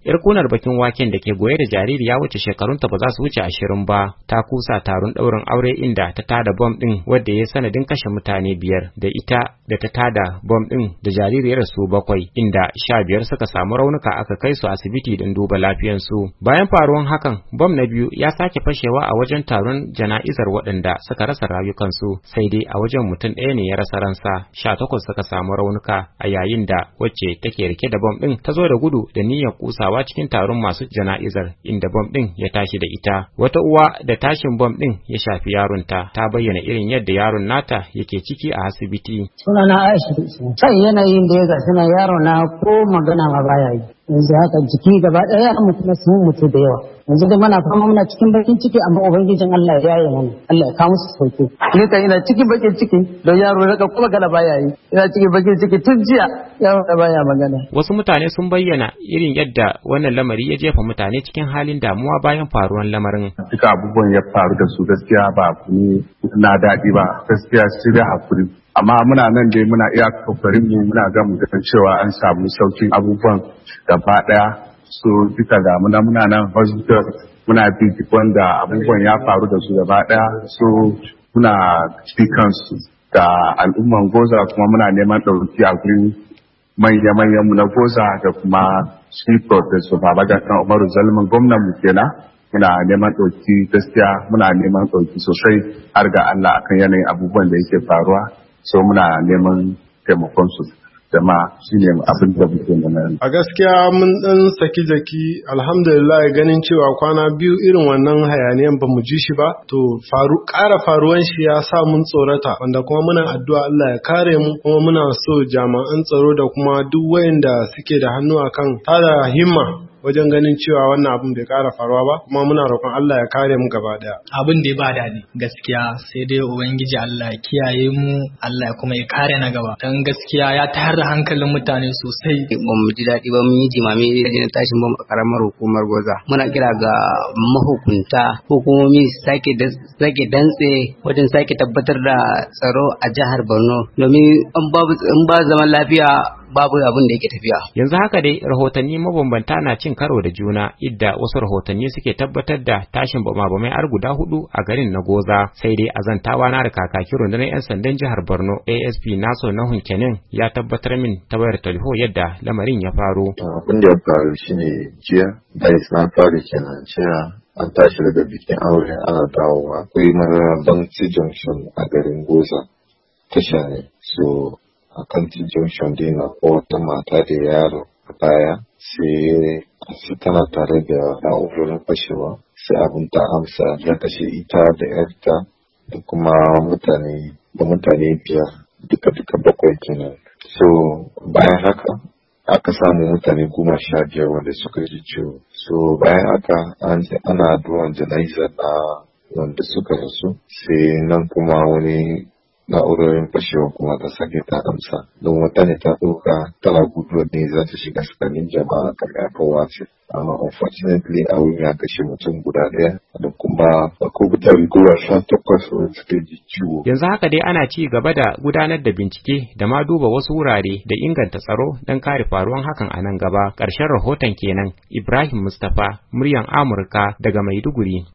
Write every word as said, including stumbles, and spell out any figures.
Yar kunar bakin waken da ke goye da jaririya wacce shekarunta ba za su wuce ashirin ba ta kusa taron ɗaurin aure inda ta tada bom ɗin wadda ya sanadin kashe mutane biyar da ita da ta tada bom ɗin da jaririyar su bakwai inda sha biyar suka samu raunuka aka kai su asibiti don duba lafiyansu. Bayan faruwan hakan bom na biyu ya sake fashewa a wajen taron jana'izar waɗanda suka rasa rayukansu sai dai a wajen mutum ɗaya ne ya rasa ransa, sha takwas suka samu raunuka a yayin da wacce take rike da bom ɗin ta zo da gudu da niyyar kusawa cikin taron masu jana'izar inda bom ɗin ya tashi da ita. Wata uwa da tashin bom ɗin ya shafi yaronta ta bayyana irin yadda yaron nata yake ciki a asibiti. Sunana Aisha, sai yanayin da ya ga suna yaro na ko magana ma baya yi. Yanzu haka jiki gaba ɗaya yaran mutum sun mutu da yawa. Yanzu dai muna fama muna cikin bakin ciki amma ubangijin Allah ya yi mana. Allah ya kawo musu sauki. Ni kan ina cikin bakin ciki don yaro daga kuma gala baya yi. Ina cikin bakin ciki tun jiya yaro da baya magana. Wasu mutane sun bayyana irin yadda wannan lamari ya jefa mutane cikin halin damuwa bayan faruwan lamarin. Duka abubuwan ya faru da su gaskiya ba ku na daɗi ba, gaskiya sai da hakuri. Amma muna nan dai muna iya kokarin mu muna ga mu ga cewa an samu saukin abubuwan gaba daya. So duka ga muna muna nan hospital muna bi wanda abubuwan ya faru da su gaba daya. So muna cikin su da al'umman Goza kuma muna neman ɗauki a gurin manya-manyan mu na Goza da kuma shi Professor Babagana Umaru Zalman gwamnan mu kenan. Muna neman ɗauki gaskiya muna neman ɗauki sosai har ga Allah akan yanayin abubuwan da yake faruwa. So muna neman taimakon su jama'a shine abin da muke nema. A gaskiya mun dan saki jaki alhamdulillah ganin cewa kwana biyu irin wannan hayaniyan ba mu ji shi ba to faru ƙara faruwan shi ya sa mun tsorata wanda kuma muna addu'a Allah ya kare mu kuma muna so jami'an tsaro da kuma duk wayanda suke da hannu akan tada himma wajen ganin cewa wannan abin bai ƙara faruwa ba kuma muna roƙon Allah ya kare mu gaba daya. Abin da ya ba daɗi gaskiya sai dai ubangiji Allah ya kiyaye mu Allah kuma ya kare na gaba dan gaskiya ya tayar da hankalin mutane sosai. Ba mu ji daɗi ba mun yi jimami da tashin bom a karamar hukumar Goza. Muna kira ga mahukunta hukumomi sake sake dantse wajen sake tabbatar da tsaro a jihar Borno domin in ba zaman lafiya babu abin da yake tafiya. Yanzu haka dai rahotanni mabambanta na cin karo da juna idda wasu rahotanni suke tabbatar da tashin bama-bamai har guda hudu a garin na Goza sai dai azantawa na da kakakin rundunar 'yan sandan jihar Borno A S P Naso Nahun Kenan ya tabbatar min ta wayar talho yadda lamarin ya faru. Abin da ya faru shine jiya da isma faru kenan cewa an tashi daga bikin aure ana dawowa akwai mararraban junction a garin Goza tasha ne so a kan junction dai na wata mata da yaro a baya sai su tana tare da na'urorin fashewa sai abin ta amsa ya kashe ita da yarta da kuma mutane da mutane biyar duka duka bakwai kenan so bayan haka aka samu mutane goma sha biyar wanda suka ji ciwo so bayan haka ana addu'an jana'izar na wanda suka rasu sai nan kuma wani na'urorin fashewa kuma ta sake ta amsa don wata ne ta ɗauka tana gudu ne za ta shiga tsakanin jama'a kan yafin wace amma unfortunately a wurin ya kashe mutum guda ɗaya da kuma akwai mutane goma sha takwas wanda suka ji ciwo. Yanzu haka dai ana ci gaba da gudanar da bincike da ma duba wasu wurare da inganta tsaro don kare faruwan hakan a nan gaba. Ƙarshen rahoton kenan Ibrahim Mustapha, muryan Amurka daga Maiduguri.